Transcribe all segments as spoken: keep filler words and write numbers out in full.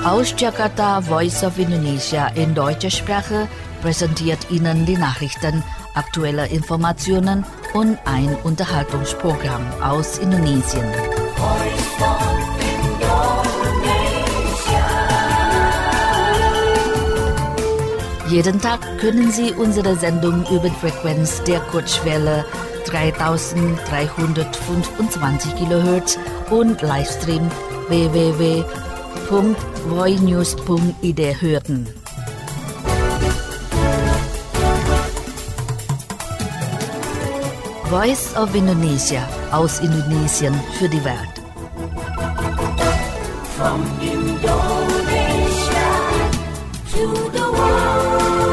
Aus Jakarta, Voice of Indonesia in deutscher Sprache präsentiert Ihnen die Nachrichten, aktuelle Informationen und ein Unterhaltungsprogramm aus Indonesien. Voice of Indonesia. Jeden Tag können Sie unsere Sendung über die Frequenz der Kurzwelle dreitausenddreihundertfünfundzwanzig Kilohertz und Livestream w w w punkt voinews punkt i d hören. Voice of Indonesia aus Indonesien für die Welt. From Indonesia to the world.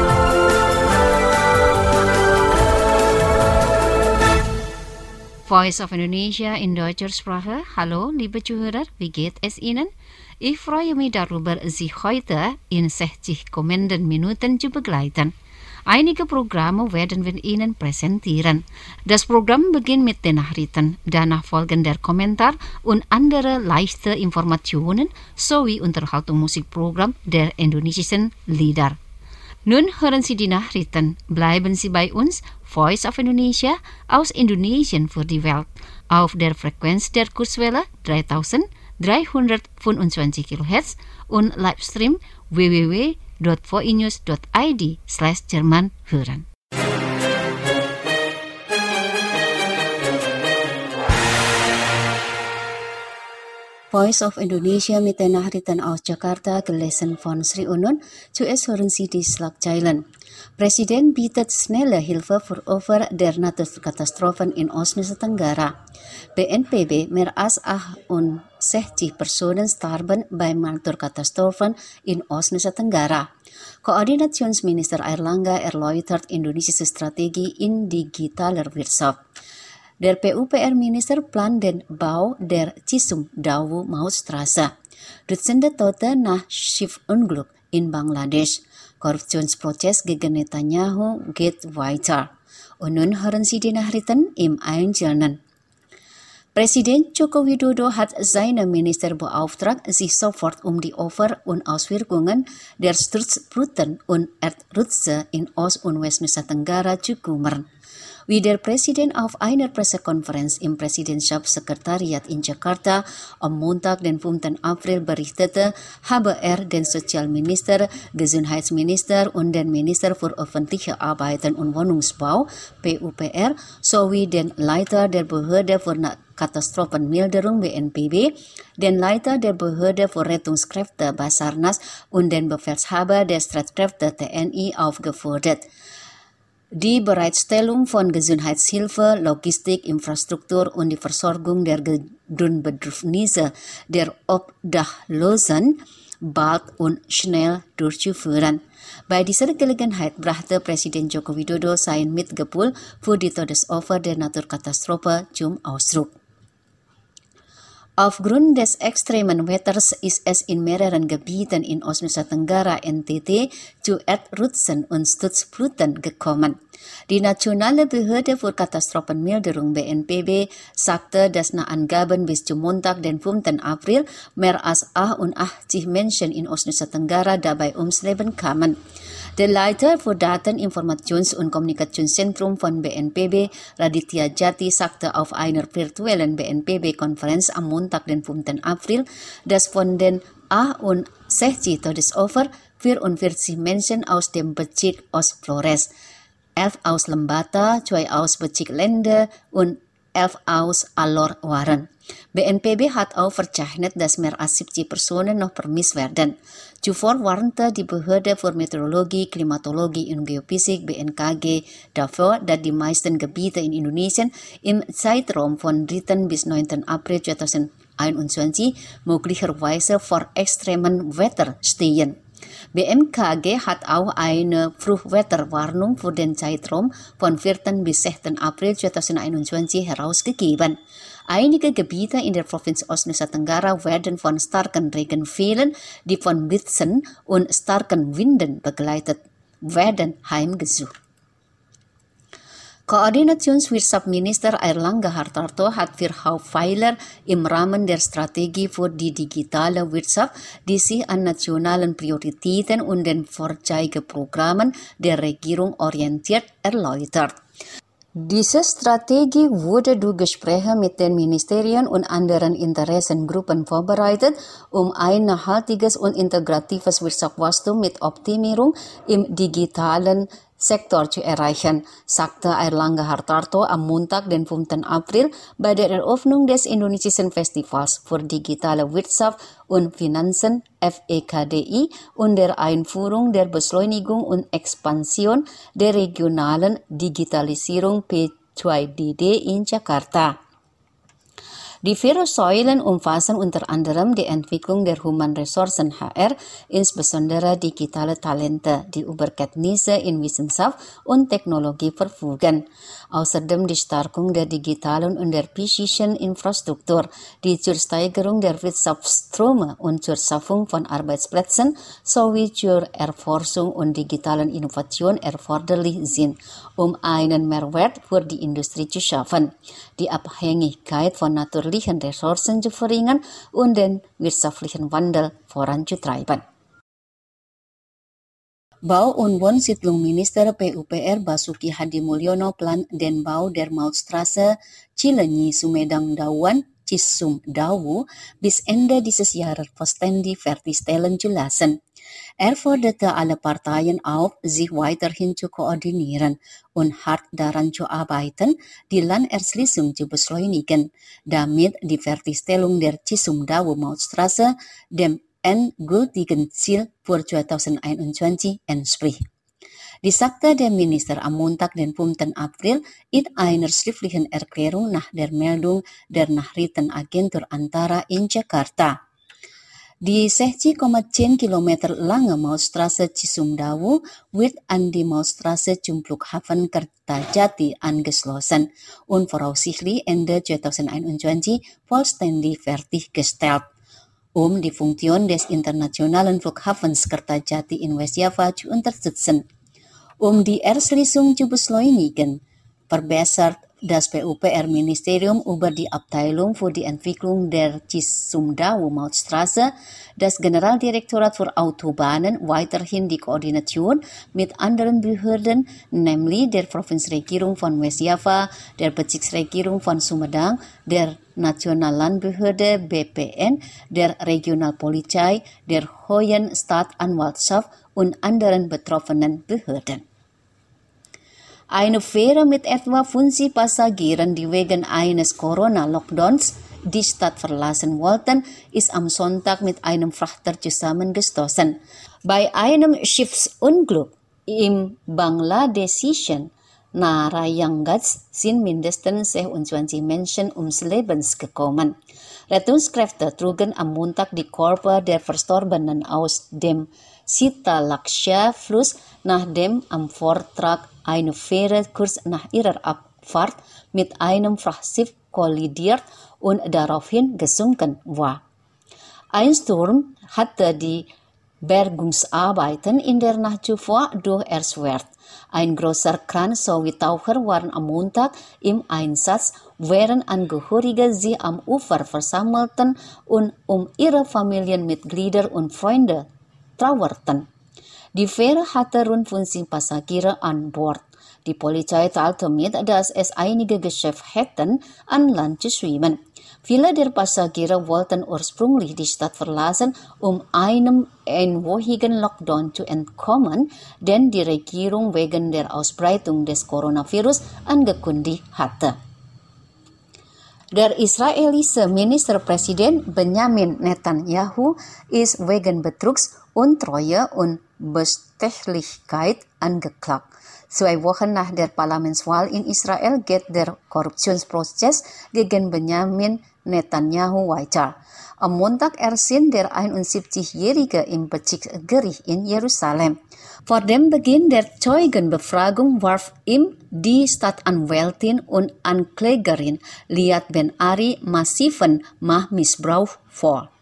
Voice of Indonesia in deutscher Sprache. Hallo, liebe Zuhörer, wie geht es Ihnen? Ich freue mich darüber, Sie heute in sechzig kommenden Minuten zu begleiten. Einige Programme werden wir Ihnen präsentieren. Das Programm beginnt mit den Nachrichten, danach folgen der Kommentar und andere leichte Informationen sowie Unterhaltungsmusikprogramm der indonesischen Lieder. Nun hören Sie die Nachrichten. Bleiben Sie bei uns, Voice of Indonesia aus Indonesien für die Welt, auf der Frequenz der Kurzwelle dreitausenddreihundertfünfundzwanzig Kilohertz und Livestream w w w punkt voinews punkt i d slash Jerman hören. Voice of Indonesia mit den Nachrichten aus Jakarta, gelesen von Sri Unun. Zuerst hören Sie die Schlagzeilen. Presiden bietet schnelle Hilfe für Opfer der Naturkatastrophen in Ostnusa Tenggara. B N P B mehr als achtundsechzig Personen starben bei Naturkatastrophen in Ostnusa Tenggara. Koordinationsminister Airlangga erläutert indonesische Strategie in digitaler Wirtschaft. Der P U P R-Minister plant den Bau der Cisumdawu-Mautstraße. Dutzende Tote nach Schiffsunglück in Bangladesch. Korruptionsprozess gegen Netanyahu geht weiter. Und nun hören Sie die Nachrichten im Einzelnen. Präsident Joko Widodo hat seine Minister beauftragt, sich sofort um die Opfer und Auswirkungen der Sturzfluten und Erdrutze in Ost- und Westnusa Tenggara zu kümmern. Wie der Präsident auf einer Pressekonferenz im Präsidentschaftssekretariat in Jakarta am Montag, den fünften April berichtete, habe er den Sozialminister, Gesundheitsminister und den Minister für öffentliche Arbeiten und Wohnungsbau, P U P R, sowie den Leiter der Behörde für Katastrophenmilderung B N P B, den Leiter der Behörde für Rettungskräfte Basarnas und den Befehlshaber der Streitkräfte T N I aufgefordert, die Bereitstellung von Gesundheitshilfe, Logistik, Infrastruktur und die Versorgung der Grundbedürfnisse der Obdachlosen bald und schnell durchzuführen. Bei dieser Gelegenheit brachte Präsident Joko Widodo sein Mitgefühl für die Todesopfer der Naturkatastrophe zum Ausdruck. Aufgrund des extremen Wetters ist es in mehreren Gebieten in Ostnusa Tenggara N T T zu Erdrutzen und Sturzfluten gekommen. Die Nationale Behörde für Katastrophenmilderung B N P B sagte, dass nach Angaben bis zum Montag, den fünften April, mehr als achtundachtzig Menschen in Ostnusa Tenggara dabei ums Leben kamen. Der Leiter für Daten-, Informations- und Kommunikationszentrum von B N P B, Raditya Jati, sagte auf einer virtuellen B N P B-Konferenz am Montag, den fünften April, dass von den achtundsechzig Todesopfern vierundvierzig Menschen aus dem Bezirk Ostflores, elf aus Lembata, zwei aus Bezirk Lende und elf aus Alor waren. B N P B hat auch verzeichnet, dass mehr als siebzig Personen noch vermisst werden. Zuvor warnte die Behörde für Meteorologie, Klimatologie und Geophysik B N K G davor, dass die meisten Gebiete in Indonesien im Zeitraum von dritten bis neunten April zweitausendeinundzwanzig möglicherweise vor extremen Wetter stehen. B M K G hat auch eine Frühwetterwarnung für den Zeitraum von vierten bis sechsten April zweitausendeinundzwanzig herausgegeben. Einige Gebiete in der Provinz Ostnusa Tenggara werden von starken Regenfällen, die von Blitzen und starken Winden begleitet werden, heimgesucht. Coördinationswirtschaftsminister Airlangga Hartarto hat für Hauptpfeiler im Rahmen der Strategie für die digitale Wirtschaft die sich an nationalen Prioritäten und den Vorzeigeprogrammen der Regierung orientiert erläutert. Diese Strategie wurde durch Gespräche mit den Ministerien und anderen Interessengruppen vorbereitet, um ein nachhaltiges und integratives Wirtschaftswachstum mit Optimierung im digitalen Sektor zu erreichen, sagte Airlangga Hartarto am Montag, den fünften April, bei der Eröffnung des Indonesischen Festivals für digitale Wirtschaft und Finanzen F E K D I und der Einführung der Beschleunigung und Expansion der regionalen Digitalisierung P zwei D D in Jakarta. Die vier Säulen umfassen unter anderem die Entwicklung der Human Resourcen H R, insbesondere digitale Talente, die über Kenntnisse in Wissenschaft und Technologie verfügen. Außerdem die Stärkung der digitalen und der physischen Infrastruktur, die zur Steigerung der Wirtschaftsströme und zur Schaffung von Arbeitsplätzen sowie zur Erforschung und digitalen Innovation erforderlich sind, um einen Mehrwert für die Industrie zu schaffen, die Abhängigkeit von natürlichen Ressourcen zu verringern und den wirtschaftlichen Wandel voranzutreiben. Bau- und Wohnsiedlungsminister P U P R Basuki Hadimulyono plant den Bau der Mautstraße Cilenyi-Sumedang-Dauan Cisumdawu bis Ende dieses Jahres vollständig fertigstellen zu lassen. Er forderte alle Parteien auf, sich weiterhin zu koordinieren und hart daran zu arbeiten, die Landerschließung zu beschleunigen, damit die Fertigstellung der Cisumdawu-Mautstraße dem endgültigen Ziel für zweitausendeinundzwanzig entspricht. Dies sagte der Minister am Montag, den fünften April, in einer schriftlichen Erklärung nach der Meldung der Nachrichtenagentur Antara in Jakarta. Die sechzig Komma zehn Kilometer lange Mautstraße Cisumdawu wird an die Mautstraße zum Flughafen Kertajati angeschlossen und voraussichtlich Ende zweitausendeinundzwanzig vollständig fertiggestellt. Um die Funktion des internationalen Flughafens Kertajati in West Java zu unterstützen. Um die Erschließung zu beschleunigen, verbessert das P U P R-Ministerium über die Abteilung für die Entwicklung der Cisumdawu-Mautstraße, das Generaldirektorat für Autobahnen, weiterhin die Koordination mit anderen Behörden, nämlich der Provinzregierung von West Java, der Bezirksregierung von Sumedang, der Nationallandbehörde B P N, der Regionalpolizei, der Hohen Staatsanwaltschaft und anderen betroffenen Behörden. Eine Fähre mit etwa fünfzig Passagieren, die wegen eines Corona-Lockdowns die Stadt verlassen wollten, ist am Sonntag mit einem Frachter zusammengestoßen. Bei einem Schiffsunglück im bangladeschischen Narayanganj sind mindestens sechsundzwanzig Menschen ums Leben gekommen. Rettungskräfte trugen am Montag die Körper der Verstorbenen aus dem Sitalaksha-Fluss, nachdem am Vortag eine Fähre kurz nach ihrer Abfahrt mit einem Frachtschiff kollidiert und daraufhin gesunken war. Ein Sturm hatte die Bergungsarbeiten in der Nacht zuvor durch erschwert. Ein großer Kran sowie Taucher waren am Montag im Einsatz, während Angehörige sich am Ufer versammelten und um ihre Familienmitglieder und Freunde trauerten. Die Fähre hatte rund fünfzig Passagiere an Bord. Die Polizei teilte mit, dass es einige geschafft hätten, an Land zu schwimmen. Viele der Passagiere wollten ursprünglich die Stadt verlassen, um einem einwöchigen Lockdown zu entkommen, den die Regierung wegen der Ausbreitung des Coronavirus angekündigt hatte. Der israelische Ministerpräsident Benjamin Netanyahu ist wegen Betrugs, Untreue und Bestechlichkeit angeklagt. Zwei Wochen nach der Parlamentswahl in Israel geht der Korruptionsprozess gegen Benjamin Netanyahu weiter. Am Montag erschien der einundsiebzigjährige im Bezirksgericht in Jerusalem. Vor dem Beginn der Zeugenbefragung warf ihm die Staatsanwältin und Anklägerin Liat Ben Ari massiven Machtmissbrauch vor.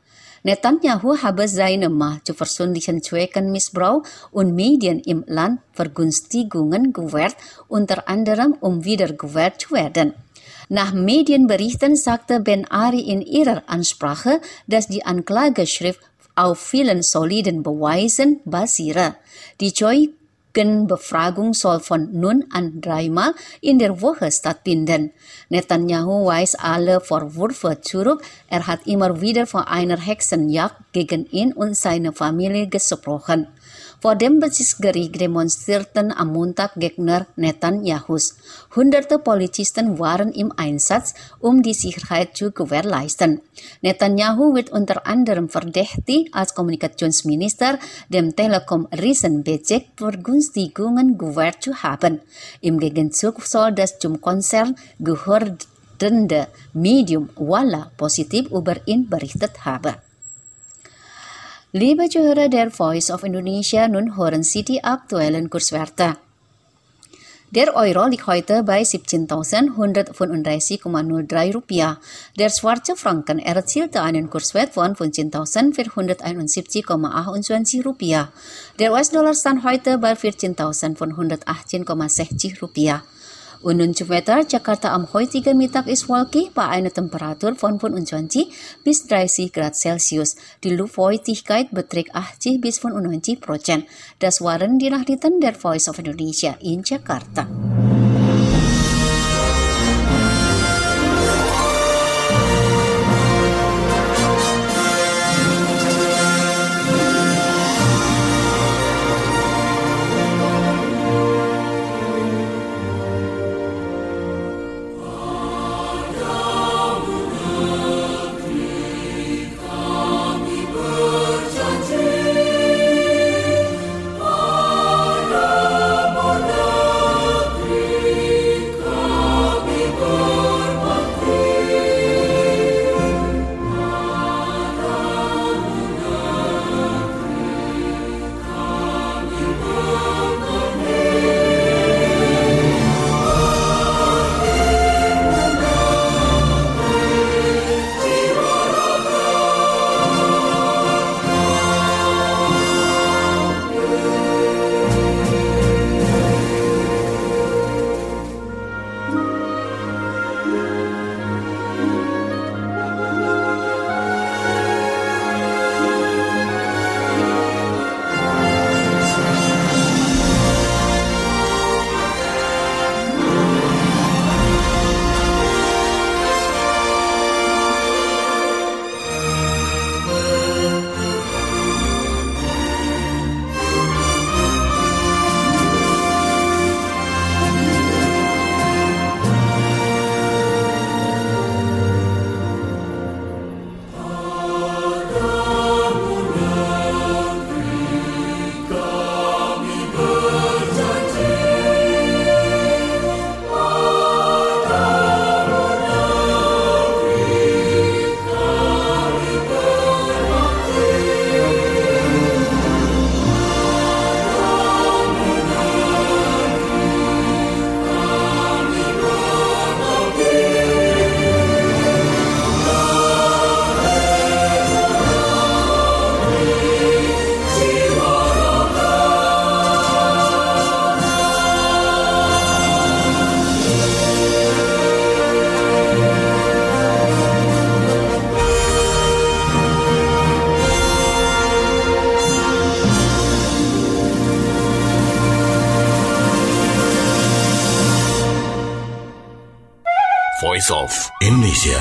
Netanyahu habe seine Macht zu versöhnlichen Zwecken missbraucht und Medien im Land Vergünstigungen gewährt, unter anderem um wiedergewählt zu werden. Nach Medienberichten sagte Ben Ari in ihrer Ansprache, dass die Anklageschrift auf vielen soliden Beweisen basiere. Die Zeugenbefragung soll von nun an dreimal in der Woche stattfinden. Netanyahu weist alle Vorwürfe zurück. Er hat immer wieder von einer Hexenjagd gegen ihn und seine Familie gesprochen. Vor dem Bezirksgericht demonstrierten am Montag Gegner Netanyahus. Hunderte Polizisten waren im Einsatz, um die Sicherheit zu gewährleisten. Netanyahu wird unter anderem verdächtigt, als Kommunikationsminister dem Telekom-Riesen Bezek Vergünstigungen gewährt zu haben. Im Gegenzug soll das zum Konzern gehörende Medium Walla positiv über ihn berichtet haben. Liebe Zuhörer der Voice of Indonesia, nun hören Sie die aktuellen Kurswerte. Der Euro liegt heute bei siebzehntausendeinhundertfünfunddreißig Komma null drei Rupiah. Der Schweizer Franken erzielte einen Kurswert von fünfzehntausendvierhunderteinundsiebzig Komma achtundzwanzig Rupiah. Der U S-Dollar stand heute bei vierzehntausendfünfhundertachtzehn Komma sechzig Rupiah. Und nun zum Wetter. Jakarta am heutigen Mittag ist wolkig bei einer Temperatur von fünfundzwanzig bis dreißig Grad Celsius. Die Luftfeuchtigkeit beträgt achtzig bis fünfundneunzig Prozent. Das waren die Nachrichten der Voice of Indonesia in Jakarta. Voice of Indonesia.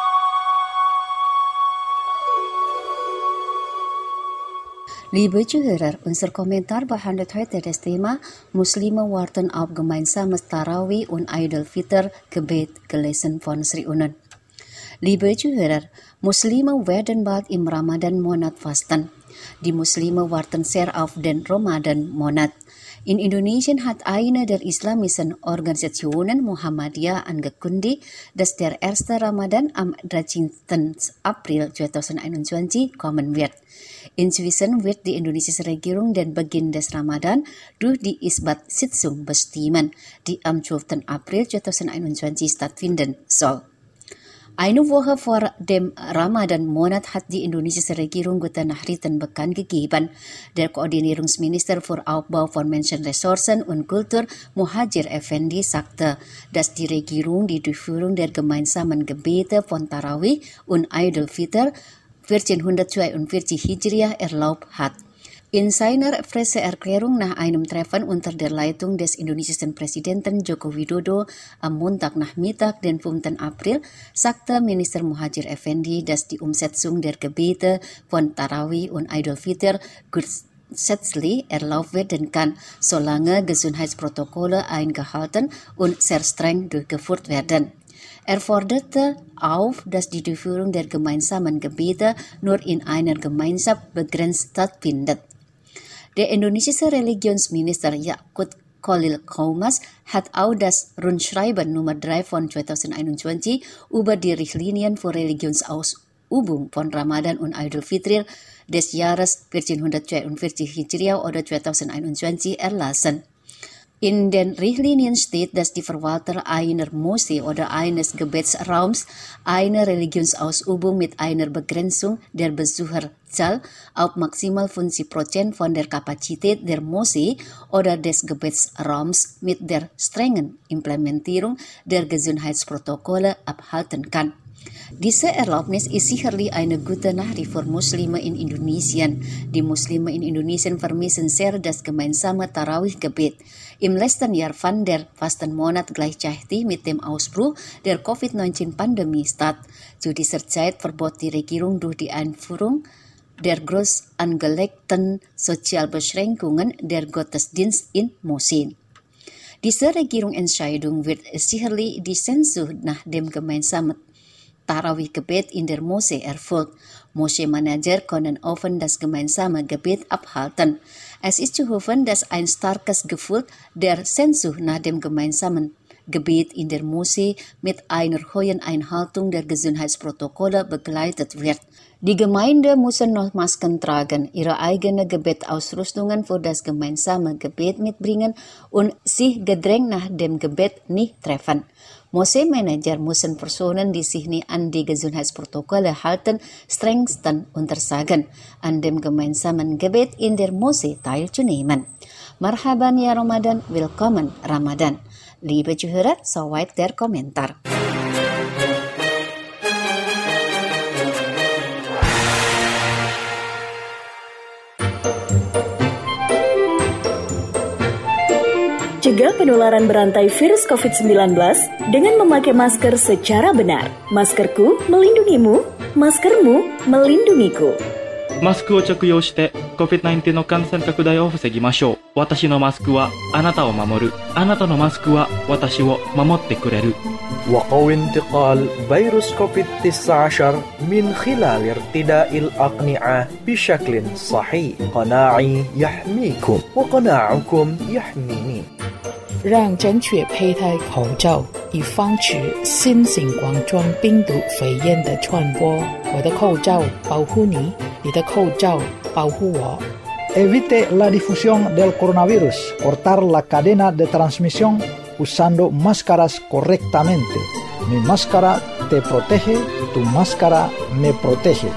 Liebe Zuhörer, unser Kommentar behandelt heute das Thema Muslime warten auf gemeinsames Tarawih und Eid-al-Fitr-Gebet, gelesen von Sri Unen. Liebe Zuhörer, Muslime werden bald im Ramadan-Monat fasten. Die Muslime warten sehr auf den Ramadan-Monat. In Indonesien hat eine der islamischen Organisationen Muhammadiyah angekündigt, dass der erste Ramadan am dreizehnten April zweitausendeinundzwanzig kommen wird. Inzwischen wird die indonesische Regierung den Beginn des Ramadan durch die Isbat-Sitzung bestimmen, die am zwölften April zweitausendeinundzwanzig stattfinden soll. Eine Woche vor dem Ramadan-Monat hat die indonesische Regierung gute Nachrichten bekannt gegeben. Der Koordinierungsminister für Aufbau von Menschenressourcen und Kultur, Muhadjir Effendi, sagte, dass die Regierung die Durchführung der gemeinsamen Gebete von Tarawih und Idul Fitr vierzehnhundertzweiundvierzig Hijriah erlaubt hat. In seiner Presseerklärung nach einem Treffen unter der Leitung des indonesischen Präsidenten Joko Widodo am Montagnachmittag, den fünften April, sagte Minister Muhadjir Effendi, dass die Umsetzung der Gebete von Tarawih und Idul Fitr grundsätzlich erlaubt werden kann, solange Gesundheitsprotokolle eingehalten und sehr streng durchgeführt werden. Er forderte auf, dass die Durchführung der gemeinsamen Gebete nur in einer Gemeinschaft begrenzt stattfindet. Der indonesische Religionsminister Yaqut Khalil Qaumas hat auch das Rundschreiben Nummer drei von zweitausendeinundzwanzig über die Richtlinien für Religionsausübung von Ramadan und Idul Fitr des Jahres vierzehnhundertzweiundvierzig Hijriah oder zweitausendeinundzwanzig erlassen. In den Richtlinien steht, dass die Verwalter einer Moschee oder eines Gebetsraums eine Religionsausübung mit einer Begrenzung der Besucherzahl auf maximal fünfzig Prozent von der Kapazität der Moschee oder des Gebetsraums mit der strengen Implementierung der Gesundheitsprotokolle abhalten kann. Diese Erlaubnis ist sicherlich eine gute Nachricht für Muslime in Indonesien. Die Muslime in Indonesien vermissen sehr das gemeinsame Tarawih-Gebet. Im letzten Jahr fand der Fastenmonat gleichzeitig mit dem Ausbruch der Covid neunzehn Pandemie statt. Zu dieser Zeit verbot die Regierung durch die Einführung der groß angelegten Sozialbeschränkungen der Gottesdienst in Moscheen. Diese Regierungsentscheidung wird sicherlich die Sehnsucht nach dem gemeinsamen Tarawih-Gebet in der Moschee erfolgt. Moschee-Manager können offen das gemeinsame Gebet abhalten. Es ist zu hoffen, dass ein starkes Gefühl der Sehnsucht nach dem gemeinsamen Gebet in der Moschee mit einer hohen Einhaltung der Gesundheitsprotokolle begleitet wird. Die Gemeinde müssen noch Masken tragen, ihre eigene Gebetausrüstungen für das gemeinsame Gebet mitbringen und sich gedrängt nach dem Gebet nicht treffen. Moschee-Manager müssen Personen, die sich nicht an die Gesundheitsprotokolle halten, strengstens untersagen, an dem gemeinsamen Gebet in der Moschee teilzunehmen. Marhaban ya Ramadan, willkommen Ramadan. Liebe Zuhörer, soweit der Kommentar. Cegah penularan berantai virus covid sembilan belas dengan memakai masker secara benar. Maskerku melindungimu, maskermu melindungiku. マスクを着用して コビッドナインティーン の感染拡大を防ぎましょう。私のマスクはあなたを守る。あなたのマスクは私を守ってくれる。 وقوي انتقال فيروس كوفيد تسعة عشر من خلال ارتداء الأقنعة بشكل صحيح. قناعي يحميكم وقناعكم يحميني. 让正确佩戴口罩，以防止新型冠状病毒肺炎的传播。我的口罩保护你，你的口罩保护我。 Evite la difusión del coronavirus, cortar la cadena de transmisión usando máscaras correctamente. Mi máscara te protege, tu máscara me protege.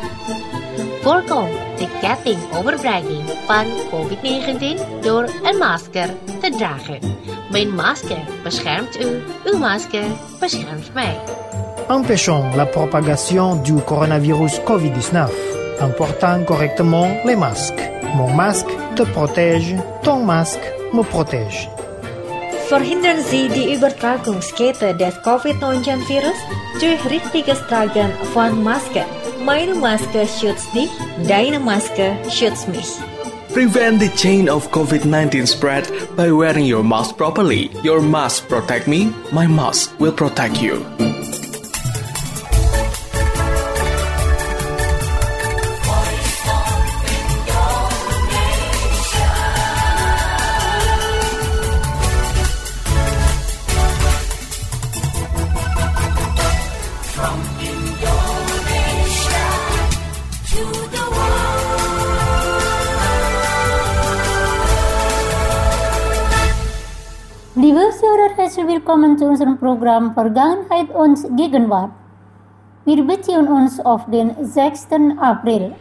Voorkom de ketting overbrenging van covid negentien door een masker te dragen. Mijn masker beschermt u, uw masker beschermt mij. Empêchons la propagation du coronavirus covid dix-neuf en portant correctement les masques. Mon masque te protège, ton masque me protège. Verhindern Sie die Übertragungskette des covid neunzehn Virus durch richtiges Tragen von Masken. Meine Maske schützt dich, deine Maske schützt mich. Prevent the chain of covid nineteen spread by wearing your mask properly. Your mask protect me, my mask will protect you. Liebe Zuhörer, herzlich willkommen zu unserem Programm Vergangenheit und Gegenwart. Wir beziehen uns auf den sechsten April.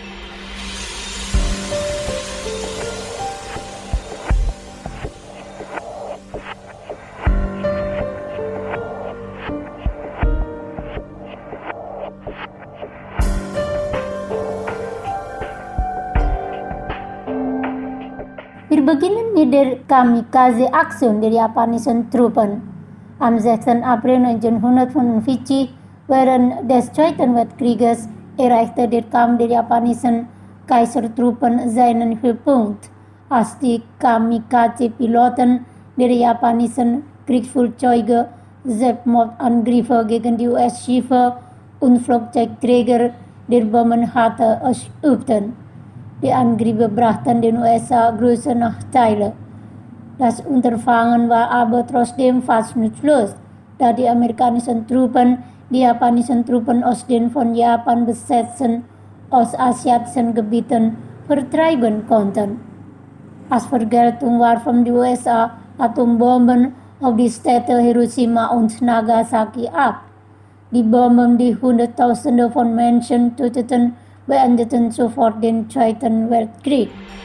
Wir beginnen mit der Kamikaze-Aktion der japanischen Truppen. Am sechsten April neunzehnhundertfünfundvierzig während des Zweiten Weltkrieges erreichte der Kampf der japanischen Kaisertruppen seinen Höhepunkt, als die Kamikaze-Piloten der japanischen Kriegsflugzeuge Selbstmordangriffe gegen die U S-Schiffe und Flugzeugträger der Bombenhärte ausübten. Die Angriffe brachten den U S A große Nachteile. Das Unterfangen war aber trotzdem fast nutzlos, da die amerikanischen Truppen die japanischen Truppen aus den von Japan besetzten ostasiatischen Gebieten vertreiben konnten. Als Vergeltung warfen die U S A Atombomben auf die Städte Hiroshima und Nagasaki ab. Die Bomben, die Hunderttausende von Menschen töteten, beendeten sofort den Zweiten Weltkrieg.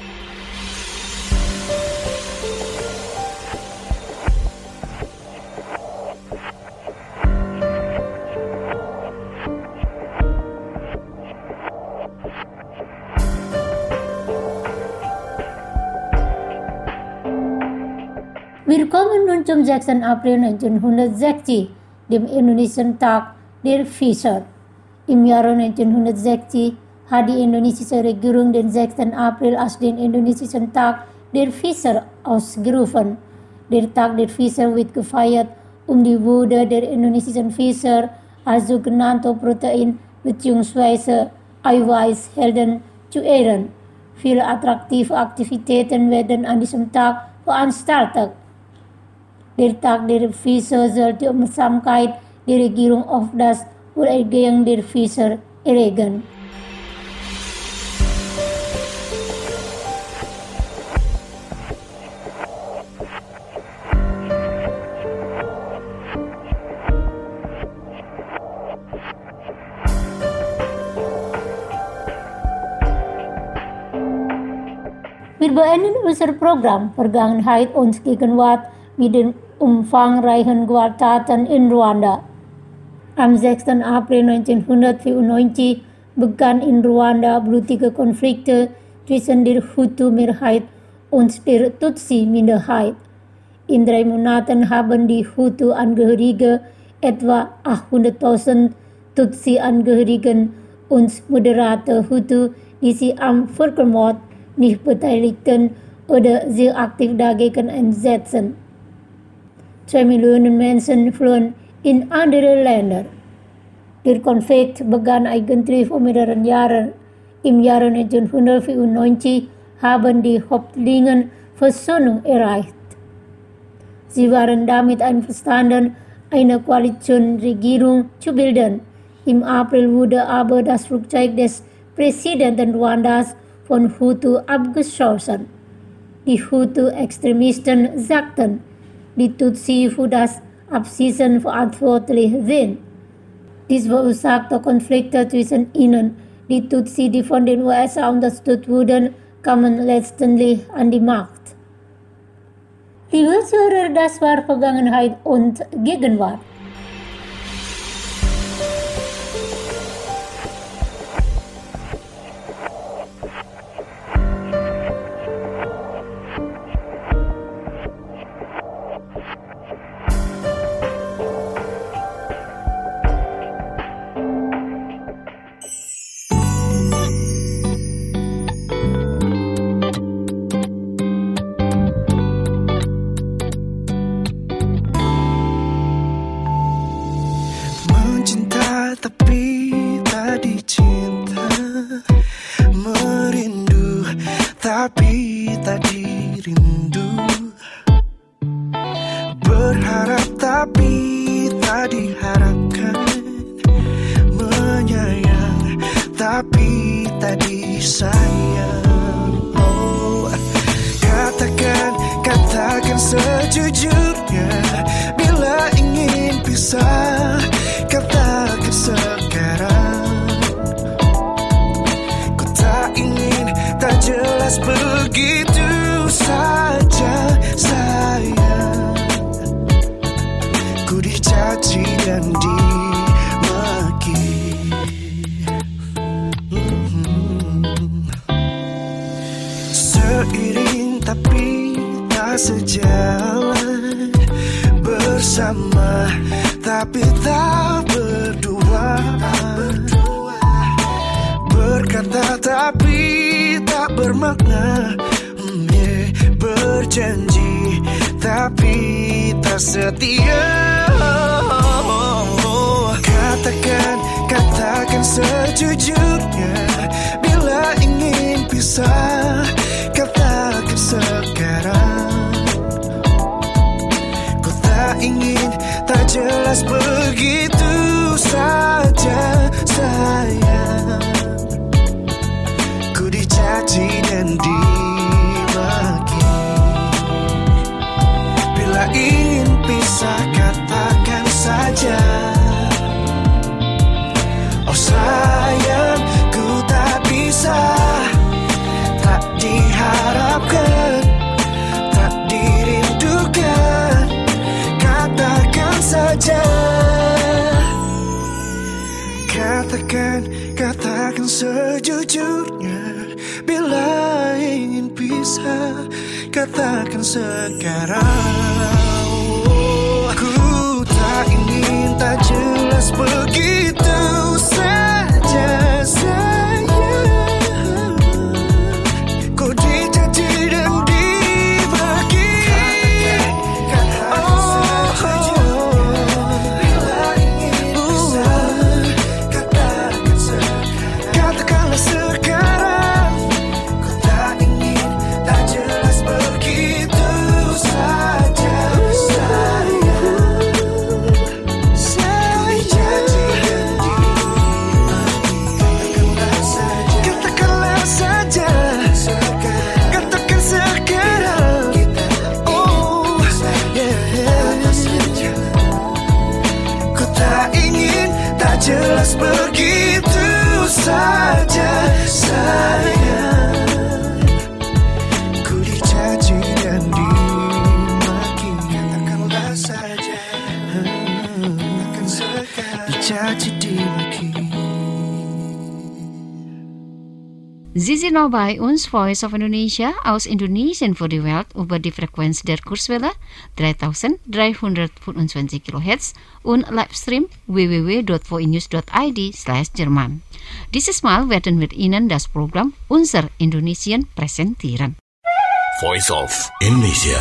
Wir kommen nun zum sechsten April neunzehnhundertsechzig, dem Indonesian Tag der Fischer. Im Jahre neunzehnhundertsechzig hat die indonesische Regierung den sechsten April als den indonesischen Tag der Fischer ausgerufen. Der Tag der Fischer wird gefeiert, um die Würde der indonesischen Fischer als sogenannte Protein- bzw. Eiweißhelden zu ehren. Viele attraktive Aktivitäten werden an diesem Tag veranstaltet. Der Tag der Fischer soll die Aufmerksamkeit der Regierung auf das Wohlergehen der Fischer erregen. Wir beenden unser Programm Vergangenheit und Gegenwart mit den umfangreichen Gewalttaten in Ruanda. Am sechsten April neunzehnhundertvierundneunzig begann in Ruanda blutige Konflikte zwischen der Hutu-Mehrheit und der Tutsi-Minderheit. In drei Monaten haben die Hutu-Angehörige etwa achthunderttausend Tutsi-Angehörigen und moderate Hutu, die sich am Völkermord nicht beteiligten oder sich aktiv dagegen einsetzen. Zwei Millionen Menschen flohen in andere Länder. Der Konflikt begann eigentlich vor mehreren Jahren. Im Jahre neunzehnhundertvierundneunzig haben die Häuptlinge Versöhnung erreicht. Sie waren damit einverstanden, eine Koalitionsregierung zu bilden. Im April wurde aber das Flugzeug des Präsidenten Ruandas von Hutu abgeschossen. Die Hutu-Extremisten sagten, die Tutsi für das Abschießen verantwortlich sind. Dies verursachte Konflikte zwischen ihnen. Die Tutsi, die von den U S A unterstützt wurden, kamen letztendlich an die Macht. Liebe Zuhörer, das war Vergangenheit und Gegenwart. tapi tak dirindu. Berharap tapi tak diharapkan. Menyayang tapi tak disayang. Oh, katakan, katakan sejujurnya. Bila ingin pisah, katakan sekarang. jelas begitu saja sayang. Ku dicaci dan dimaki. hmm. Seiring tapi tak sejalan, bersama tapi tak berdua, berkata tapi tak bermakna, hmm, yeah. Berjanji tapi tak setia. Katakan, katakan sejujurnya, bila ingin pisah, katakan sekarang. Ku tak ingin, tak jelas begitu saja sayang. Ku dicaci dan dimaki. Bila ingin pisah, katakan saja. Oh sayang, ku tak bisa, tak diharapkan, tak dirindukan. Katakan saja. Katakan, katakan sejujurnya, bila ingin pisah, katakan sekarang. Ku tak ingin, tak jelas begitu saja sayang. Ku dicaci dan dimaki. Katakan, katakan sejujurnya, bila ingin pisah, katakan sekarang. Katakanlah sekarang. Ku tak ingin, tak jelas begitu saja sayang. Jelas begitu saja sayang. Ku dicaci dan dimaki. Katakanlah saja, katakan sekarang. Dicaci dimaki. Sie sind noch bei uns, Voice of Indonesia, aus Indonesien für die Welt über die Frequenz der Kurzwelle dreitausenddreihundertfünfundzwanzig Kilohertz und Livestream w w w punkt voinews punkt i d slash Jerman. Dieses Mal werden wir Ihnen das Programm Unser Indonesien präsentieren. Voice of Indonesia.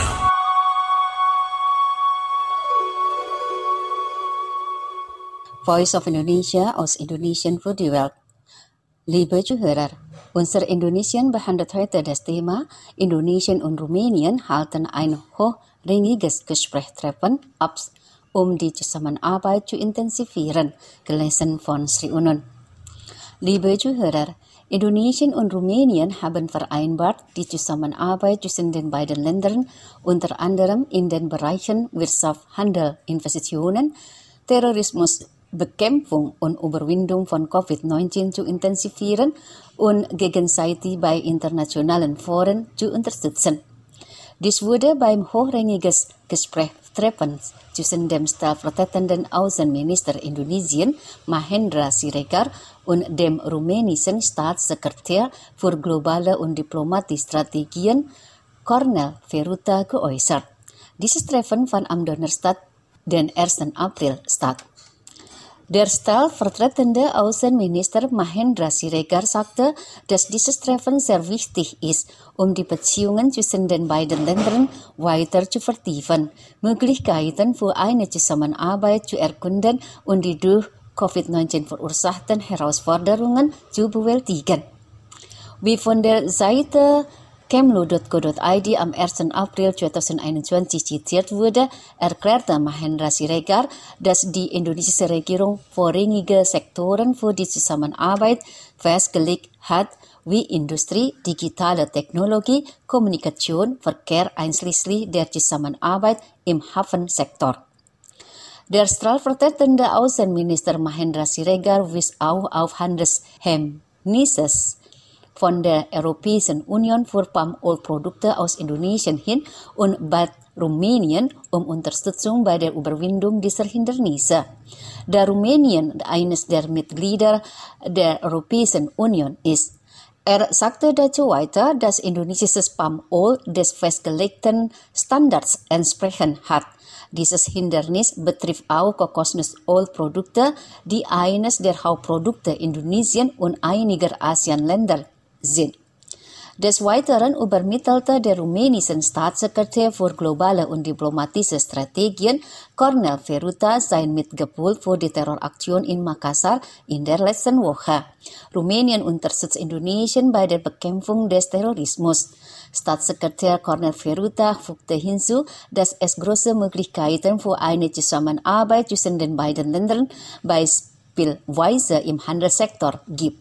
Voice of Indonesia aus Indonesien für die Welt. Liebe Zuhörer, unser Indonesien behandelt heute das Thema Indonesien und Rumänien halten ein hochrangiges Gesprächstreffen ab, um die Zusammenarbeit zu intensivieren, gelesen von Sri Unun. Liebe Zuhörer, Indonesien und Rumänien haben vereinbart, die Zusammenarbeit zwischen den beiden Ländern unter anderem in den Bereichen Wirtschaft, Handel, Investitionen, Terrorismus, Bekämpfung und Überwindung von Covid neunzehn zu intensivieren und gegenseitig bei internationalen Foren zu unterstützen. Dies wurde beim hochrangigen Gesprächstreffen zwischen dem stellvertretenden Außenminister Indonesien Mahendra Siregar und dem rumänischen Staatssekretär für globale und diplomatische Strategien Cornel Veruta geäußert. Dieses Treffen fand am Donnerstag, den ersten April, statt. Der stellvertretende Außenminister Mahendra Siregar sagte, dass dieses Treffen sehr wichtig ist, um die Beziehungen zwischen den beiden Ländern weiter zu vertiefen, Möglichkeiten für eine Zusammenarbeit zu erkunden und die durch Covid neunzehn verursachten Herausforderungen zu bewältigen. Wie von der Seite Kemlu punkt co punkt i d am ersten April zweitausendeinundzwanzig zitiert wurde, erklärte Mahendra Siregar, dass die indonesische Regierung vorrangige Sektoren für die Zusammenarbeit festgelegt hat, wie Industrie, digitale Technologie, Kommunikation, Verkehr einschließlich der Zusammenarbeit im Hafensektor. Der stellvertretende Außenminister Mahendra Siregar wies auch auf Handelshemmnisse von der Europäischen Union für Palmölprodukte aus Indonesien hin und bat Rumänien um Unterstützung bei der Überwindung dieser Hindernisse. Da Rumänien eines der Mitglieder der Europäischen Union ist. Er sagte dazu weiter, dass indonesisches Palmöl des festgelegten Standards entsprechen hat. Dieses Hindernis betrifft auch Kokosnussölprodukte, die eines der Hauptprodukte Indonesien und einiger ASEAN-Länder sind. Des Weiteren übermittelte der rumänische Staatssekretär für globale und diplomatische Strategien Cornel Feruta sein Mitgefühl für die Terroraktion in Makassar in der letzten Woche. Rumänien unterstützt Indonesien bei der Bekämpfung des Terrorismus. Staatssekretär Cornel Feruta fügte hinzu, dass es große Möglichkeiten für eine Zusammenarbeit zwischen den beiden Ländern beispielsweise im Handelssektor gibt.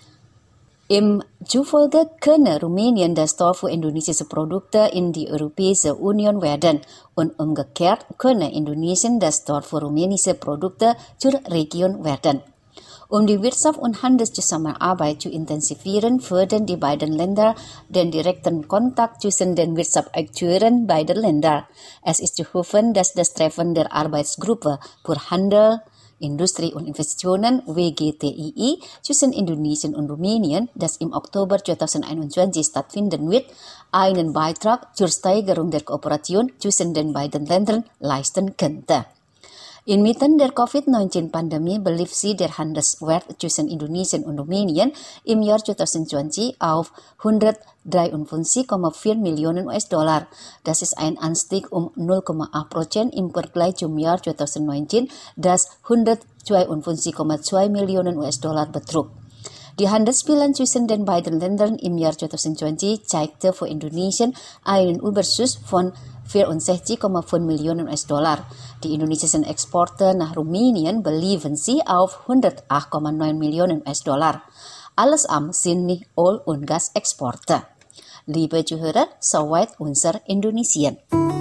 Im Zufolge könne Rumänien das Tor für indonesische Produkte in die Europäische Union werden und umgekehrt könne Indonesien das Tor für rumänische Produkte zur Region werden. Um die Wirtschaft- und Handelszusammenarbeit zu intensivieren, fördern die beiden Länder den direkten Kontakt zwischen den Wirtschaftsakteuren beider Länder. Es ist zu hoffen, dass das Treffen der Arbeitsgruppe für Handel, Industrie und Investitionen W G T I I zwischen Indonesien und Rumänien, das im Oktober zweitausendeinundzwanzig stattfinden wird, einen Beitrag zur Steigerung der Kooperation zwischen den beiden Ländern leisten könnte. Inmitten der Covid neunzehn Pandemie belief sie der Handelswert zwischen Indonesien und Rumänien im Jahr zweitausendzwanzig auf hundertdreiundfünfzig Komma vier Millionen U S-Dollar. Das ist ein Anstieg um null Komma acht Prozent im Vergleich zum Jahr zweitausendneunzehn, das hundertzweiundfünfzig Komma zwei Millionen U S-Dollar betrug. Die Handelsbilanz zwischen den beiden Ländern im Jahr zweitausendzwanzig zeigte für Indonesien einen Überschuss von vierundsechzig Komma fünf Millionen U S-Dollar. Die indonesischen Exporte nach Rumänien beliefen sie auf hundertacht Komma neun Millionen U S-Dollar. Allesamt sind nicht Öl- und Gasexporte. Liebe Zuhörer, soweit unser Indonesien.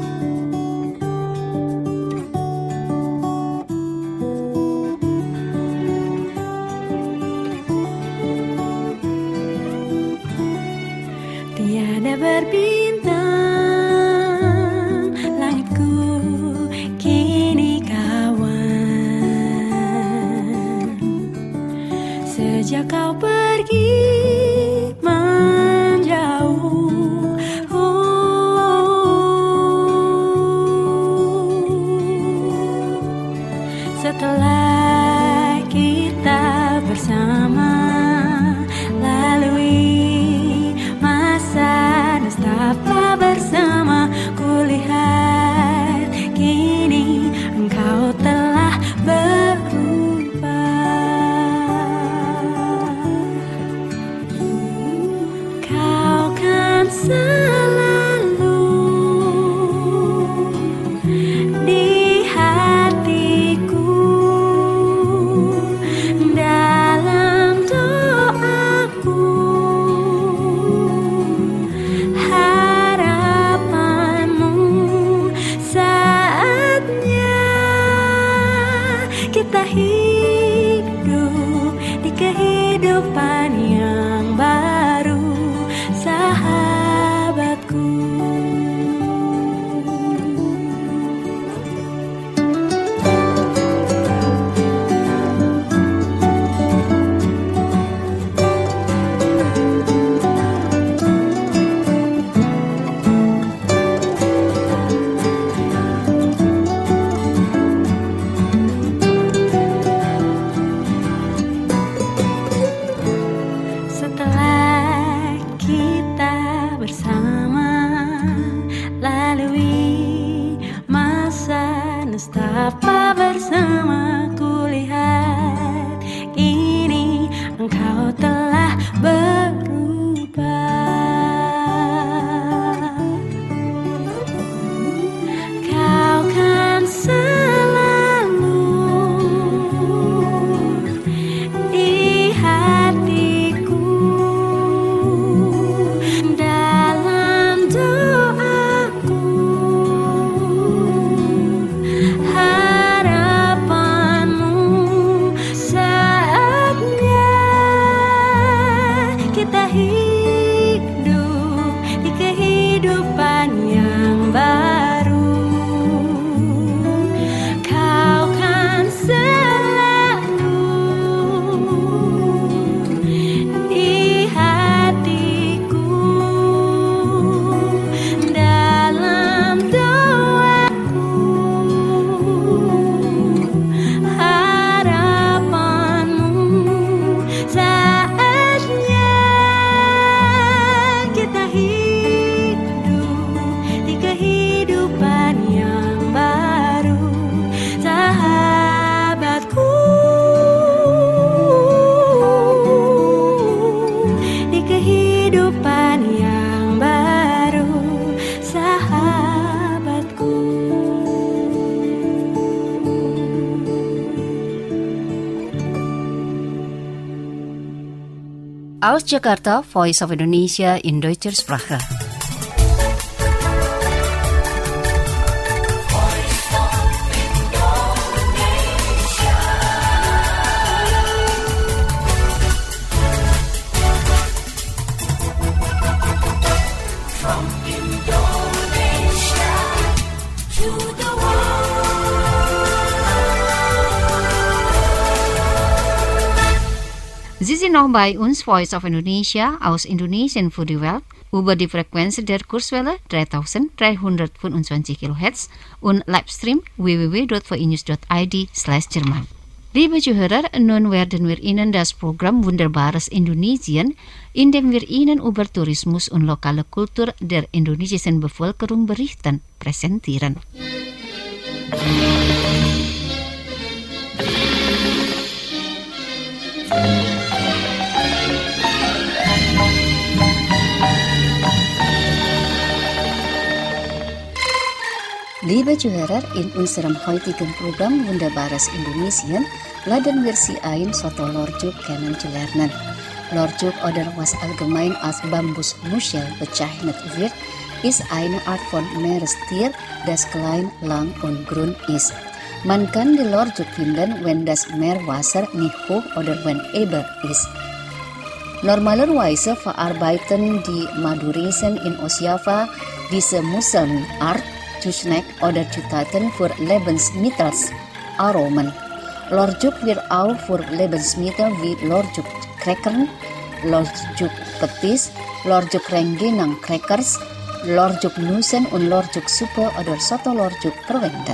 Tiada berbintang langitku kini kawan. Sejak kau pergi menjauh, oh, setelah kita bersama lalui masa nestapa bersama, kulihat kini engkau telah berubah. Kau kan selalu di hatiku, dalam doaku, harapanmu saatnya kita hidup di kehidupan yang baru, sahabatku. Setelah kita bersama lalui masa nestapa bersama, kulihat kini engkau telah berubah. Kau kan selalu di hatiku, dalam doaku, harapanmu saatnya Aus Jakarta, Voice of Indonesia in Deutscher Sprache. Sie sind noch bei uns, Voice of Indonesia, aus Indonesien für die Welt, über die Frequenz der Kurswelle dreitausenddreihundertfünfundzwanzig Kilohertz und Livestream w w w dot v i news dot i d slash Jerman. Liebe Zuhörer, nun werden wir Ihnen das Programm Wunderbares Indonesien, in dem wir Ihnen über Tourismus und lokale Kultur der indonesischen Bevölkerung berichten, präsentieren. Liebe Zuhörer, in unserem heutigen Programm Wunderbares Indonesien laden wir Sie ein, Soto Lorjuk kennenzulernen. Lorjuk oder was allgemein als Bambusmuschel bezeichnet wird, ist eine Art von Meerestier, das klein, lang und grün ist. Man kann die Lorjuk finden, wenn das Meerwasser nicht hoch oder wenn Ebbe ist. Normalerweise verarbeiten die Maduresen in Ostjava diese Muschelart zu Snack oder Zutaten für Lebensmittelaromen. Lorjuk wird auch für Lebensmittel wie Lorjuk Cracker, Lorjuk Petis, Lorjuk Rengginang Crackers, Lorjuk Nusen und Lorjuk Suppe oder Soto Lorjuk verwendet.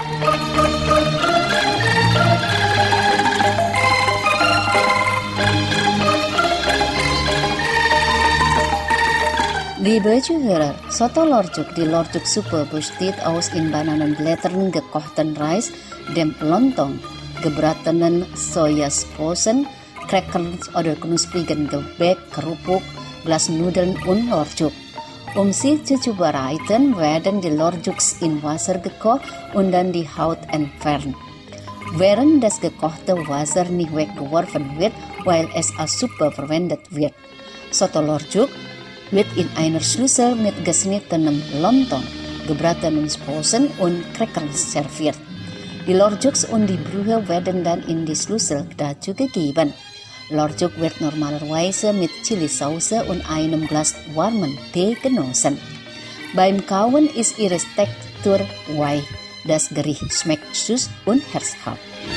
Liebe Zuhörer, Soto Lorjuk die Lorjuk-Suppe besteht aus in Bananenblättern gekochten Reis, dem Lontong, gebratenen Sojasauce, Crackers oder knusprigen Gebäck, Kerupuk, Glasnudeln und Lorjuk. Um sie zuzubereiten, werden die Lorjuks in Wasser gekocht und dann die Haut entfernt. Während das gekochte Wasser nicht weggeworfen wird, weil es als Suppe verwendet wird. Soto Lorjuk wird in einer Schüssel mit geschnittenem Lontong, gebratenen Sposen und Crackers serviert. Die Lorjuks und die Brühe werden dann in die Schüssel dazu gegeben. Lorjuk wird normalerweise mit Chilisauce und einem Glas warmen Tee genossen. Beim Kauen ist ihre Textur weich. Das Gericht schmeckt süß und herzhaft.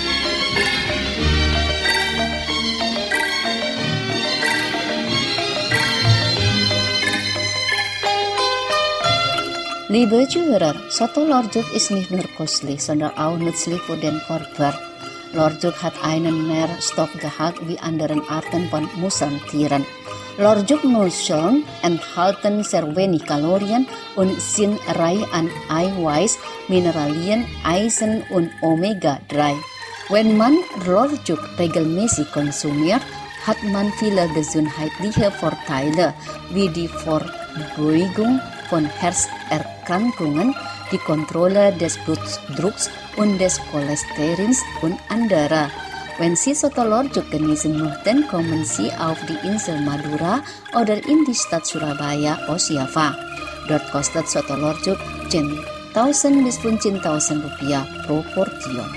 Liebe Zuhörer, Soto Lorjuk ist nicht nur kostlich, sondern auch nützlich für den Körper. Lorjuk hat einen Nährstoffgehalt wie andere Arten von Muscheltieren. Lorjuk-Muscheln enthalten sehr wenig Kalorien und sind reich an Eiweiß, Mineralien, Eisen und Omega drei. Wenn man Lorjuk regelmäßig konsumiert, hat man viele gesundheitliche Vorteile, wie die Vorbeugung von Herzerkrankungen, die Kontrolle des Blutdrucks und des Cholesterins und anderer. Wenn Sie Soto Lorjuk genießen möchten, kommen Sie auf die Insel Madura oder in die Stadt Surabaya, Ostjava. Dort kostet Soto Lorjuk sepuluh ribu bis fifteen ribu rupiah pro portion.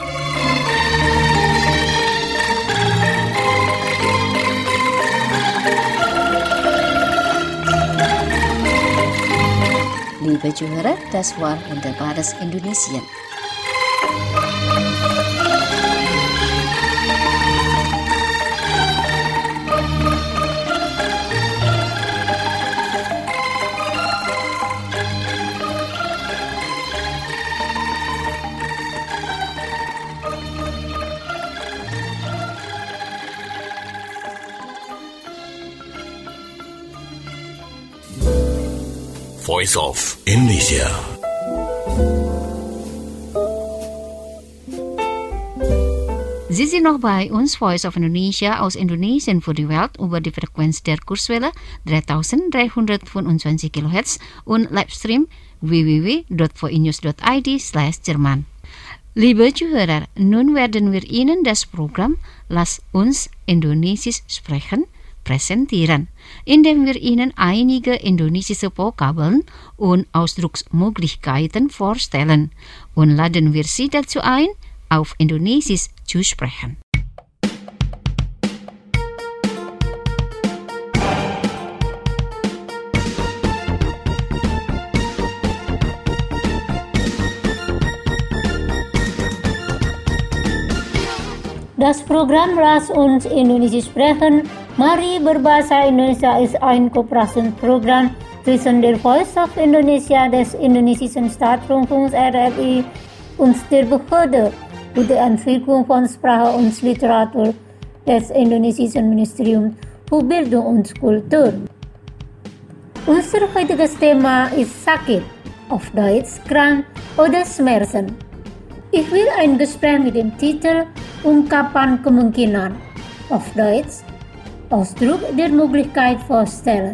Liebe Zuhörer, das war Wunderbares Indonesien. Voice of Indonesia. Sie sind noch bei uns, Voice of Indonesia aus Indonesien für die Welt über die Frequenz der Kurswelle dreitausenddreihundertfünfundzwanzig Kilohertz und Livestream w w w dot v i news dot i d slash Jerman. Liebe Zuhörer, nun werden wir Ihnen das Programm Lass uns Indonesisch sprechen präsentieren, indem wir Ihnen einige indonesische Vokabeln und Ausdrucksmöglichkeiten vorstellen und laden wir Sie dazu ein, auf Indonesisch zu sprechen. Das Programm Lass uns Indonesisch sprechen. Mari berbahasa Indonesia ist ein Kooperationsprogramm zwischen der Voice of Indonesia des Indonesischen Staatsrundfunks R F I und der Behörde für die Entwicklung von Sprache und Literatur des Indonesischen Ministeriums für Bildung und Kultur. Unser heutiges Thema ist Sakit, auf Deutsch krank oder Schmerzen. Ich will ein Gespräch mit dem Titel Ungkapan Kemungkinan, auf Deutsch Ausdruck der Möglichkeit vorstellen.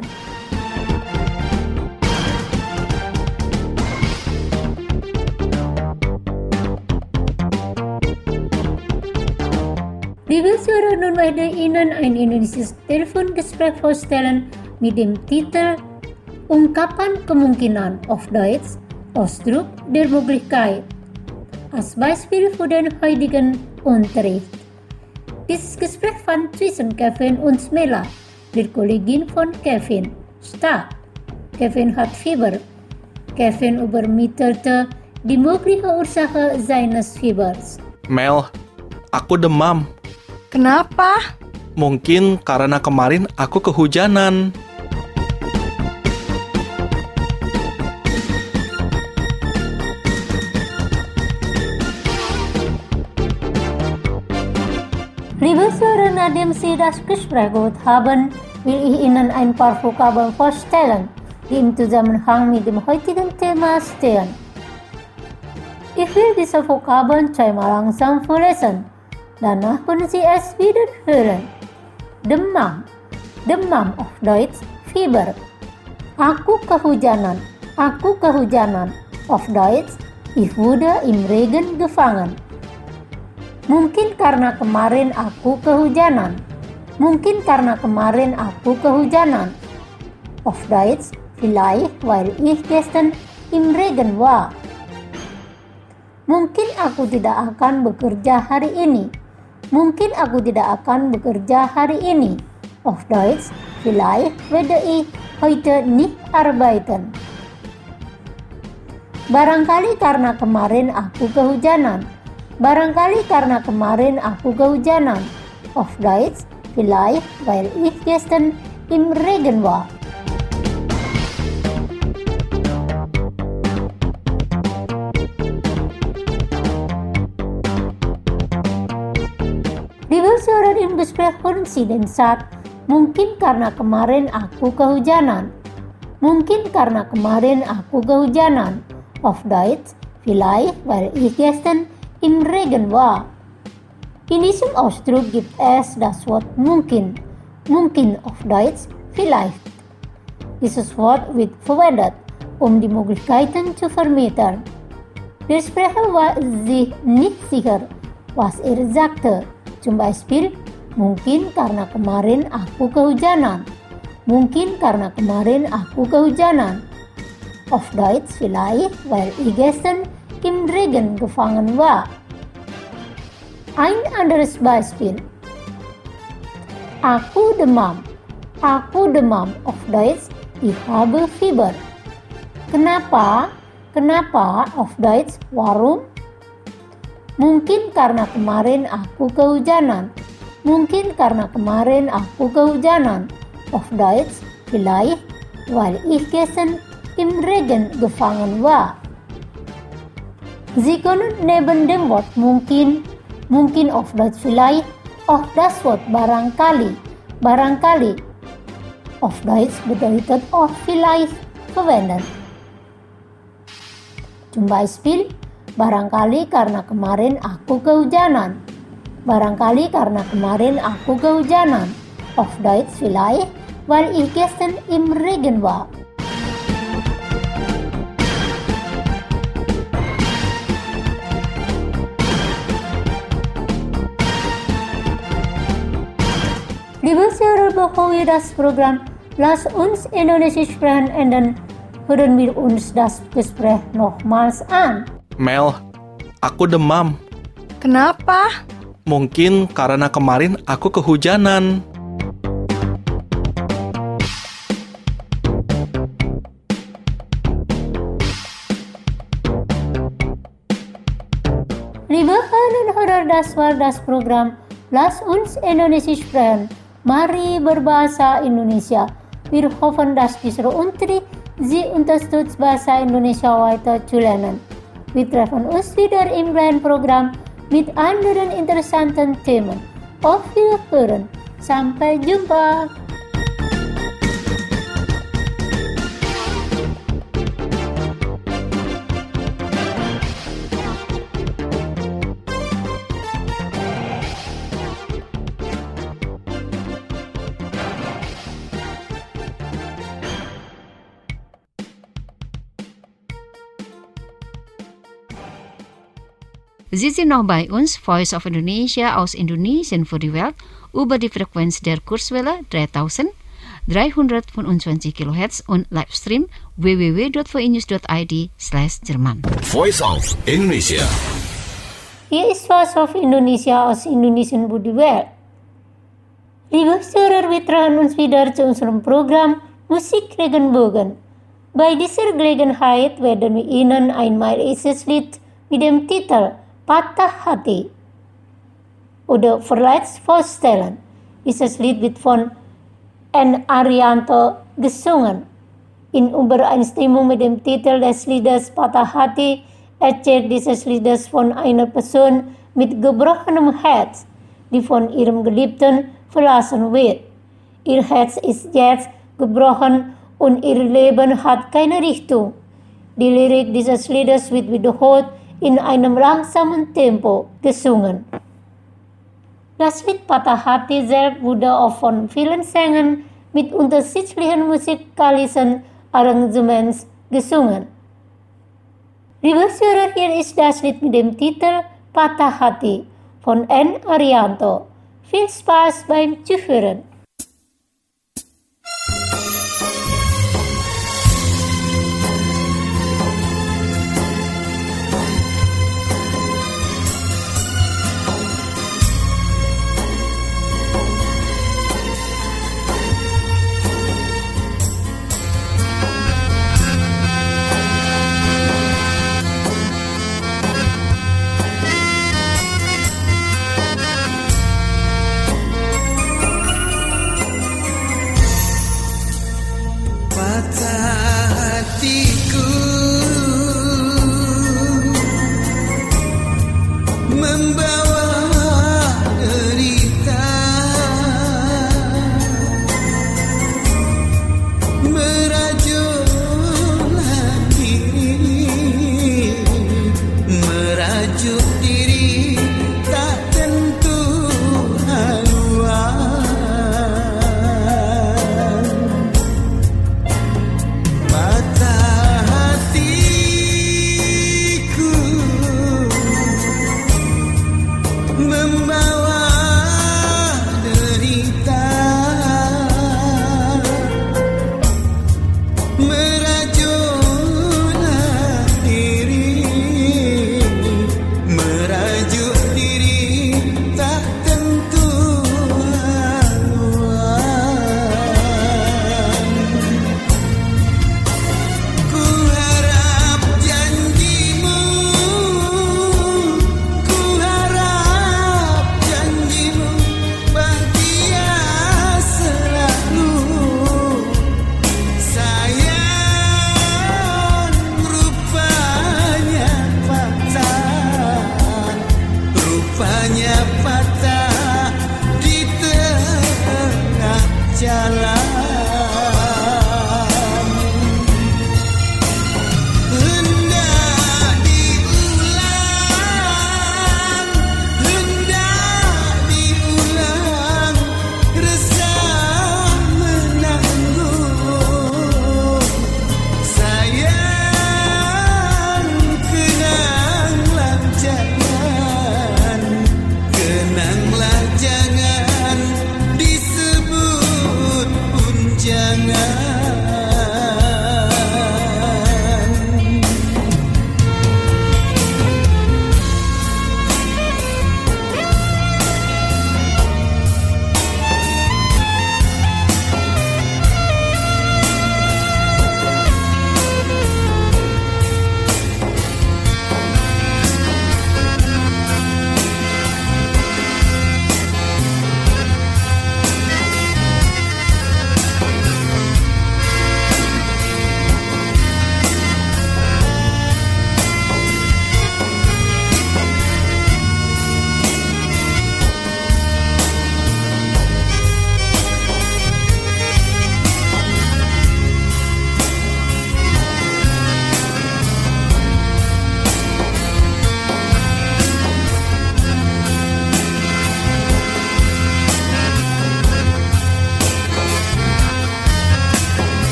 Liebe Zuhörer, nun werde ich Ihnen ein indonesisches Telefongespräch vorstellen mit dem Titel Ungkapan Kemungkinan, auf Deutsch Ausdruck der Möglichkeit. Als Beispiel für den heutigen Unterricht. Dieses Gespräch fand zwischen Kevin und Smela, der Kollegin von Kevin, statt. Kevin hat Fieber. Kevin übermittelte die mögliche Ursache seines Fiebers. Mel, aku demam. Kenapa? Mungkin karena kemarin aku kehujanan. Liebe Zuhörer, nachdem Sie das Gespräch gehört haben, will ich Ihnen ein paar Vokabeln vorstellen, die im Zusammenhang mit dem heutigen Thema stehen. Ich will diese Vokabeln zweimal langsam vorlesen, danach können Sie es wieder hören. Demam, demam auf Deutsch Fieber. Aku kehujanan, aku kehujanan auf Deutsch ich wurde im Regen gefangen. Mungkin karena kemarin aku kehujanan. Mungkin karena kemarin aku kehujanan. Auf Deutsch, vielleicht weil ich gestern im Regen war. Mungkin aku tidak akan bekerja hari ini. Mungkin aku tidak akan bekerja hari ini. Auf Deutsch, vielleicht werde ich heute nicht arbeiten. Barangkali karena kemarin aku kehujanan. Barangkali karena kemarin aku kehujanan. Auf Deutsch, vielleicht weil ich gestern im Regen war. Liebe Zuhörer, im Gespräch hören Sie den Satz, mungkin karena kemarin aku kehujanan. Mungkin karena kemarin aku kehujanan. Auf Deutsch, vielleicht weil ich gestern im Regen war. In diesem Ausdruck gibt es das Wort mungkin. Mungkin auf Deutsch vielleicht. Dieses Wort wird verwendet, um die Möglichkeiten zu vermitteln. Der Sprecher war sich nicht sicher, was er sagte. Zum Beispiel, mungkin karena kemarin aku kehujanan. Mungkin karena kemarin aku kehujanan. Auf Deutsch vielleicht, weil ich gestern im Regen gefangen war. Ein anderes Beispiel. Aku demam. Aku demam. Auf Deutsch, ich habe Fieber. Kenapa? Kenapa? Auf Deutsch, warum? Mungkin karena kemarin aku kehujanan. Mungkin karena kemarin aku kehujanan. Auf Deutsch, vielleicht, weil ich gestern im Regen gefangen war. Sie können neben dem Wort mungkin, mungkin auf Deutsch vielleicht, auch das Wort barangkali, barangkali. Auf Deutsch bedeutet auch vielleicht verwenden. Zum Beispiel, barangkali karena kemarin aku kehujanan. Barangkali karena kemarin aku kehujanan. Auf Deutsch vielleicht, weil ich gestern im Regen war. Liebe Zuhörer behoren das Programm Lass uns Indonesisch sprechen und dann hören wir uns das Gespräch nochmals an. Mel, aku demam. Kenapa? Mungkin karena kemarin aku kehujanan. Liebe Hörerinnen und Hörer, das war das Programm Lass uns Indonesisch sprechen. Mari berbahasa Indonesia. Wir hoffen, dass dieser Unterricht Sie unterstützt, Bahasa Indonesia weiter zu lernen. Wir treffen uns wieder im gleichen Programm mit anderen interessanten Themen. Auf Wiederhören. Sampai jumpa. Sie sind noch bei uns, Voice of Indonesia aus Indonesien für die Welt, über die Frequenz der Kurzwelle dreitausenddreihundertfünfundzwanzig Kilohertz und Livestream w w w dot v news dot i d slash Jerman. Voice of Indonesia. Hier ist Voice of Indonesia aus Indonesien für die Welt. Liebe Zuhörer, wir treffen uns wieder zu unserem Programm Musik Regenbogen. Bei dieser Gelegenheit werden wir Ihnen einmal dieses Lied mit dem Titel Patah Hati oder Verletzt vorstellen. Dieses Lied wird von N. Arianto gesungen. In Übereinstimmung mit dem Titel des Liedes Patah Hati erzählt dieses Liedes von einer Person mit gebrochenem Herz, die von ihrem Geliebten verlassen wird. Ihr Herz ist jetzt gebrochen und ihr Leben hat keine Richtung. Die Lyrik dieses Liedes wird wiederholt in einem langsamen Tempo gesungen. Das Lied Patah Hati selbst wurde auch von vielen Sängern mit unterschiedlichen musikalischen Arrangements gesungen. Liebe Zuhörer, hier ist das Lied mit dem Titel Patah Hati von N. Arianto. Viel Spaß beim Zuhören.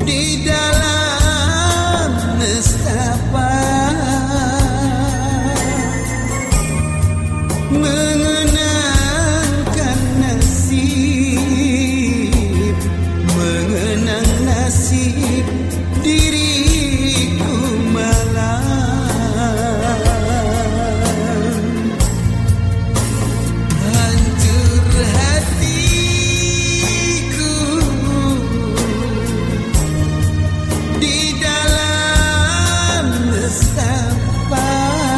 di dalam nestapa mengenangkan nasib, mengenang nasib diriku malam hancur hatiku di dalam nestapa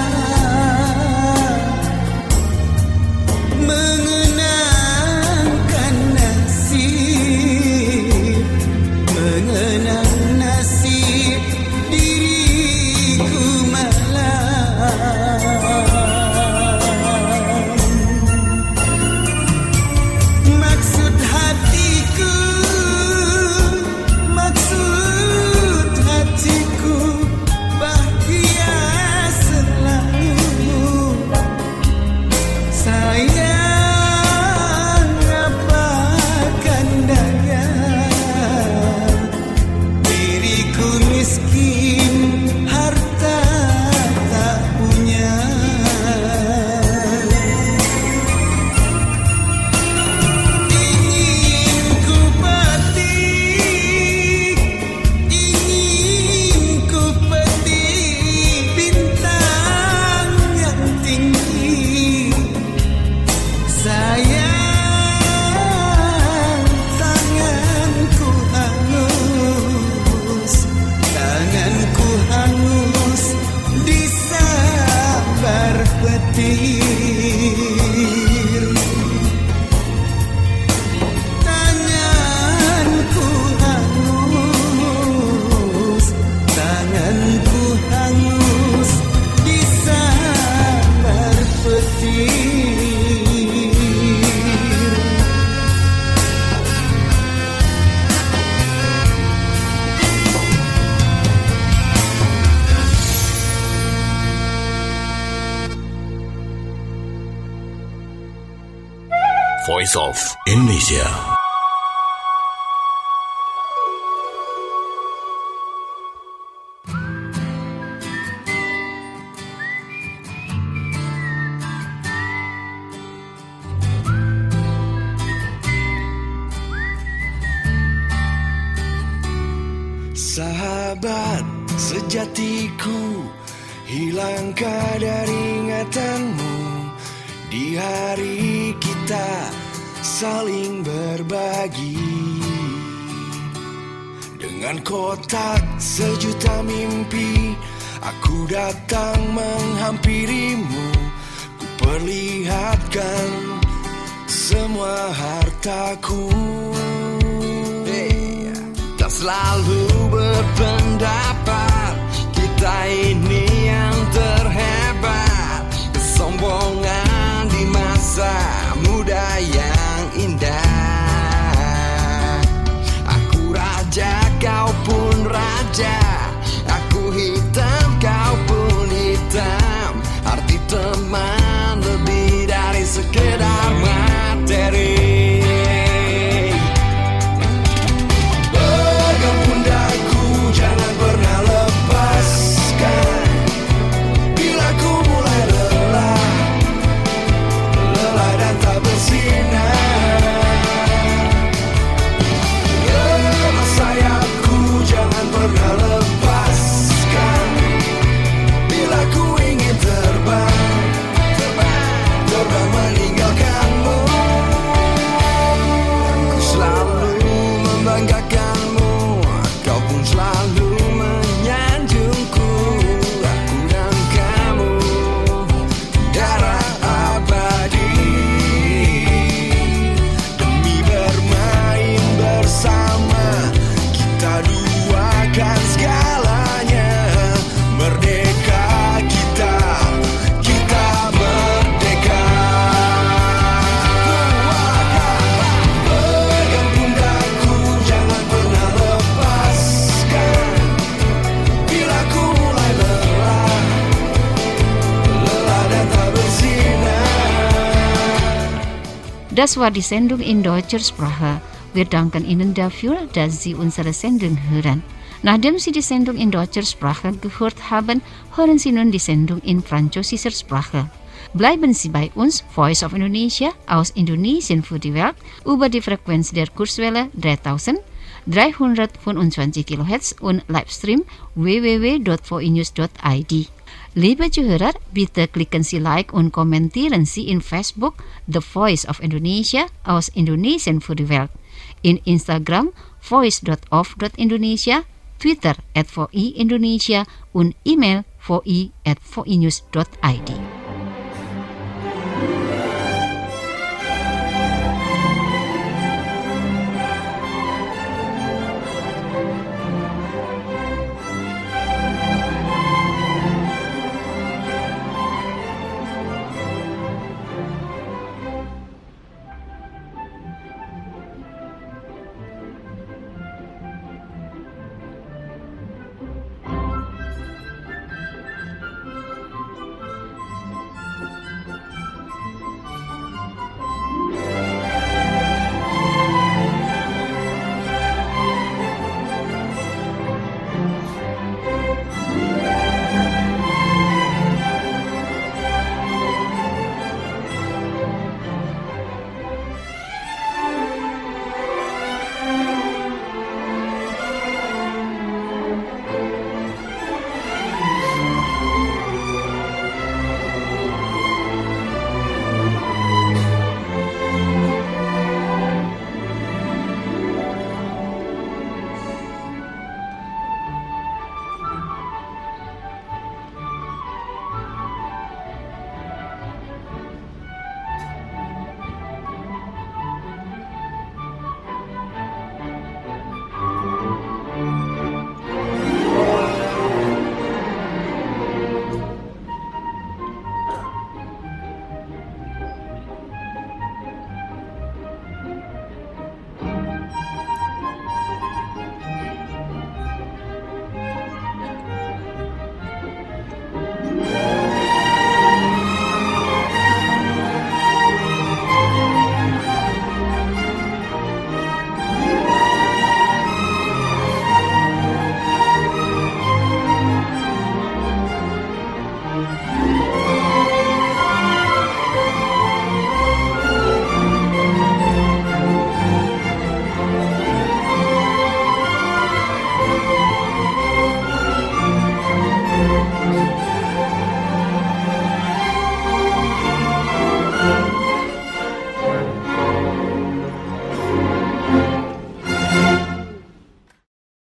mengenangkan nasib, mengenang nasib diriku malam maksud hatiku, maksud hatiku bahagia selalu. Sayang apakan daya, diriku miskin, harta tak punya. Ingin ku petik, ingin ku petik bintang yang tinggi. Sayang tanganku hangus, tanganku hangus di sabar petir. Tanganku hangus, tanganku hangus di sabar petir. Voice of Indonesia. Sahabat sejatiku, hilangkah dari ingatanmu di hari kita saling berbagi dengan kotak sejuta mimpi. Aku datang menghampirimu, ku perlihatkan semua hartaku. Hey, tak selalu berpendapat kita ini yang terhebat. Kesombongan di masa muda yang indah. Aku raja, kau pun raja. Aku hitam, kau pun hitam. Arti teman lebih dari sekedar materi. Pegang pundakku, jangan pernah lepaskan. Bila ku mulai lelah, lelah dan tak bersinar. Lemah sayapku, jangan pernah lepaskan. Bila ku ingin terbang, terbang, terbang meninggalkanmu. Aku selalu membanggakanmu, kau pun selalu menyanjungku. Aku dan kamu darah abadi, demi bermain bersama kita duakan segalanya. Merdeka kita, kita merdeka. Pegang pundakku, jangan pernah lepaskan. Bila ku mulai lelah, lelah dan tak bersinar. Das war die Sendung in deutscher Sprache. Wir danken Ihnen dafür, dass Sie unsere Sendung hören. Nachdem Sie die Sendung in deutscher Sprache gehört haben, hören Sie nun die Sendung in französischer Sprache. Bleiben Sie bei uns, Voice of Indonesia, aus Indonesien für die Welt, über die Frequenz der Kurzwelle dreitausenddreihundertfünfundzwanzig Kilohertz und Livestream w w w punkt v i news punkt i d. Liebe Zuhörer, bitte klicken Sie Like und kommentieren Sie in Facebook The Voice of Indonesia aus Indonesien für die Welt, in Instagram voice dot of dot indonesia, Twitter at v i indonesia und E-Mail v i at v i news dot i d.